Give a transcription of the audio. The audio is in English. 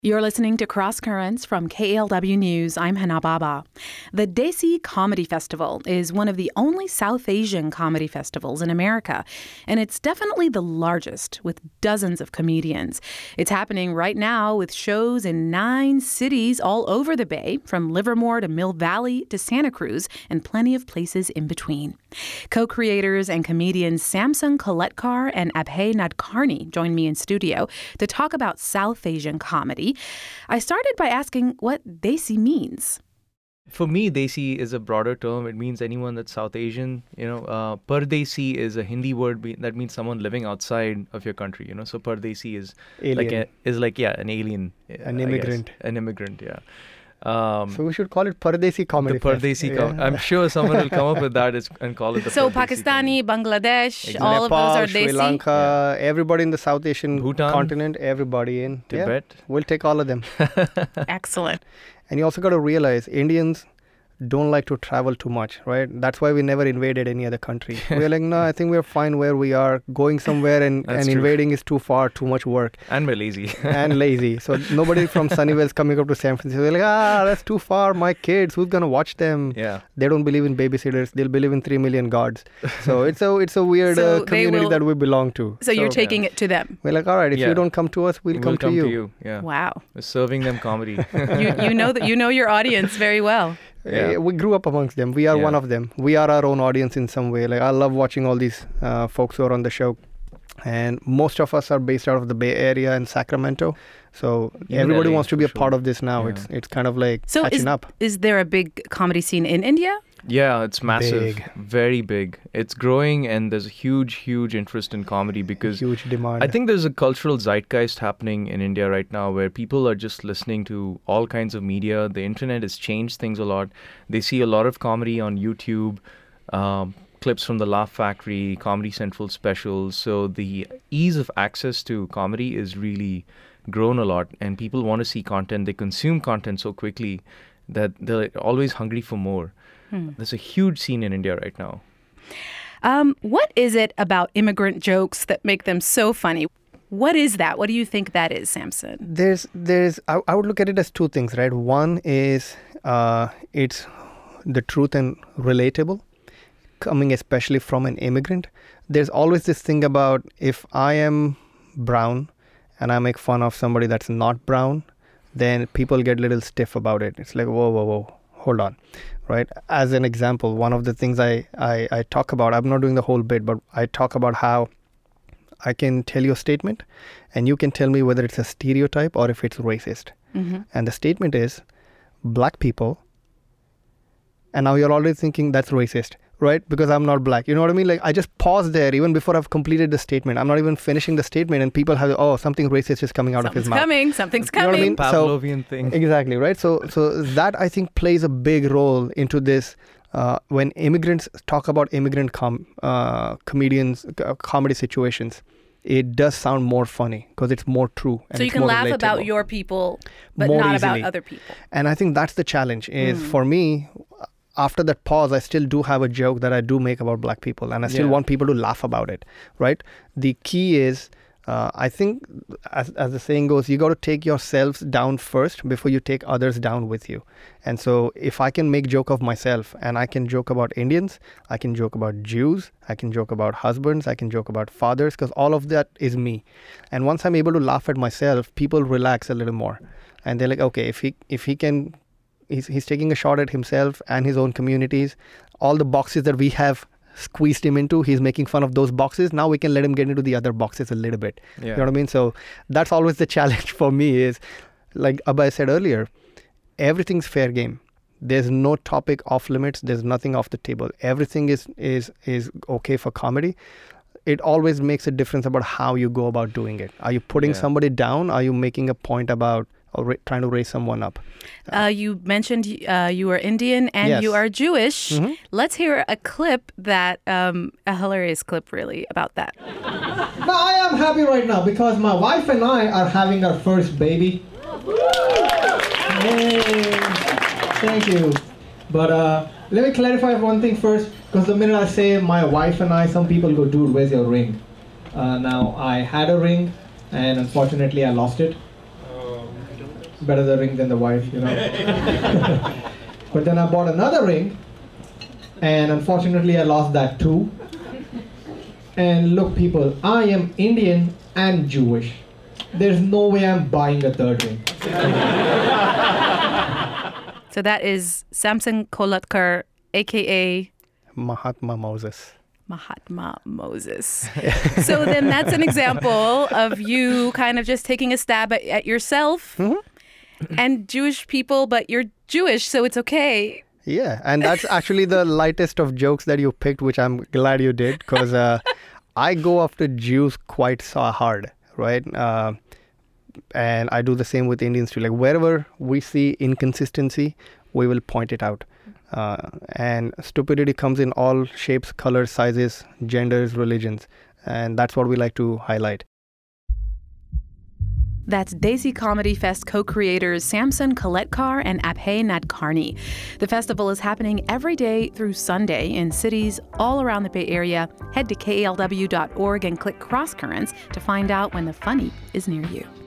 You're listening to Cross Currents from KALW News. I'm Hana Baba. The Desi Comedy Festival is one of the only South Asian comedy festivals in America, and it's definitely the largest, with dozens of comedians. It's happening right now with shows in 9 cities all over the Bay, from Livermore to Mill Valley to Santa Cruz, and plenty of places in between. Co-creators and comedians Samsung Koletkar and Abhay Nadkarni joined me in studio to talk about South Asian comedy. I started by asking what Desi means. For me, Desi is a broader term. It means anyone that's South Asian. Pardesi is a Hindi word that means someone living outside of your country. So Pardesi is alien. An alien, an immigrant. An immigrant, yeah. So we should call it Pardesi Comedy Fest. I'm sure someone will come up with that and call it the So Pardesi Pakistani, comedy. Bangladesh, Exactly. all Nepal, of those are Desi? Sri Lanka, everybody in the South Asian Bhutan, continent, everybody in. Tibet. Yeah, we'll take all of them. Excellent. And you also got to realize Indians don't like to travel too much, right? That's why we never invaded any other country. We're like, no, I think we're fine where we are. Going somewhere and invading is too far, too much work. And we're lazy. And lazy. So nobody from Sunnyvale is coming up to San Francisco. They're like, that's too far. My kids, who's going to watch them? Yeah. They don't believe in babysitters. They'll believe in 3 million gods. So it's a weird community that we belong to. So you're taking it to them. We're like, all right, if you don't come to us, we'll come to you. Yeah. Wow. We're serving them comedy. you know your audience very well. Yeah. We grew up amongst them. We are one of them. We are our own audience in some way. Like I love watching all these folks who are on the show. And most of us are based out of the Bay Area and Sacramento. So everybody wants to be a part of this now. Yeah. It's kind of like catching up. Is there a big comedy scene in India? Yeah, it's massive. Big. Very big. It's growing and there's a huge interest in comedy because huge demand. I think there's a cultural zeitgeist happening in India right now where people are just listening to all kinds of media. The internet has changed things a lot. They see a lot of comedy on YouTube, clips from the Laugh Factory, Comedy Central specials. So the ease of access to comedy is really grown a lot and people want to see content. They consume content so quickly that they're always hungry for more. There's a huge scene in India right now. What is it about immigrant jokes that make them so funny? What is that? What do you think that is, Samson? I would look at it as 2 things, right? One is it's the truth and relatable, coming especially from an immigrant. There's always this thing about if I am brown and I make fun of somebody that's not brown, then people get a little stiff about it. It's like, whoa, hold on. Right? As an example, one of the things I talk about, I'm not doing the whole bit, but I talk about how I can tell you a statement and you can tell me whether it's a stereotype or if it's racist. Mm-hmm. And the statement is, black people, and now you're already thinking that's racist, right? Because I'm not black. You know what I mean? Like I just pause there even before I've completed the statement. I'm not even finishing the statement and people have, something racist is coming out of his mouth. Something's coming. You know what I mean? Pavlovian thing. Exactly, right? So that I think plays a big role into this when immigrants talk about immigrant comedians, comedy situations. It does sound more funny because it's more true. And so you can laugh about your people, but more not easily. About other people. And I think that's the challenge is for me, after that pause, I still do have a joke that I do make about black people and I still want people to laugh about it, right? The key is, I think, as the saying goes, you got to take yourselves down first before you take others down with you. And so if I can make joke of myself and I can joke about Indians, I can joke about Jews, I can joke about husbands, I can joke about fathers, because all of that is me. And once I'm able to laugh at myself, people relax a little more. And they're like, okay, if he can... He's taking a shot at himself and his own communities. All the boxes that we have squeezed him into, he's making fun of those boxes. Now we can let him get into the other boxes a little bit. Yeah. You know what I mean? So that's always the challenge for me is, like Abhay said earlier, everything's fair game. There's no topic off limits. There's nothing off the table. Everything is okay for comedy. It always makes a difference about how you go about doing it. Are you putting somebody down? Are you making a point about or trying to raise someone up? You mentioned you are Indian and you are Jewish. Mm-hmm. Let's hear a clip a hilarious clip really about that. Now I am happy right now because my wife and I are having our first baby. Hey, thank you. But let me clarify one thing first, because the minute I say my wife and I, some people go, dude, where's your ring? Now I had a ring and unfortunately I lost it. better the ring than the wife, you know. But then I bought another ring, and unfortunately I lost that too. And look, people, I am Indian and Jewish. There's no way I'm buying a third ring. So that is Samson Kolatkar, a.k.a. Mahatma Moses. Mahatma Moses. So then that's an example of you kind of just taking a stab at yourself and Jewish people, but you're Jewish, so it's okay. Yeah, and that's actually the lightest of jokes that you picked, which I'm glad you did, because I go after Jews quite hard, right? And I do the same with Indians too. Like wherever we see inconsistency, we will point it out. And stupidity comes in all shapes, colors, sizes, genders, religions. And that's what we like to highlight. That's Desi Comedy Fest co-creators Samson Kolatkar and Abhay Nadkarni. The festival is happening every day through Sunday in cities all around the Bay Area. Head to KALW.org and click Cross Currents to find out when the funny is near you.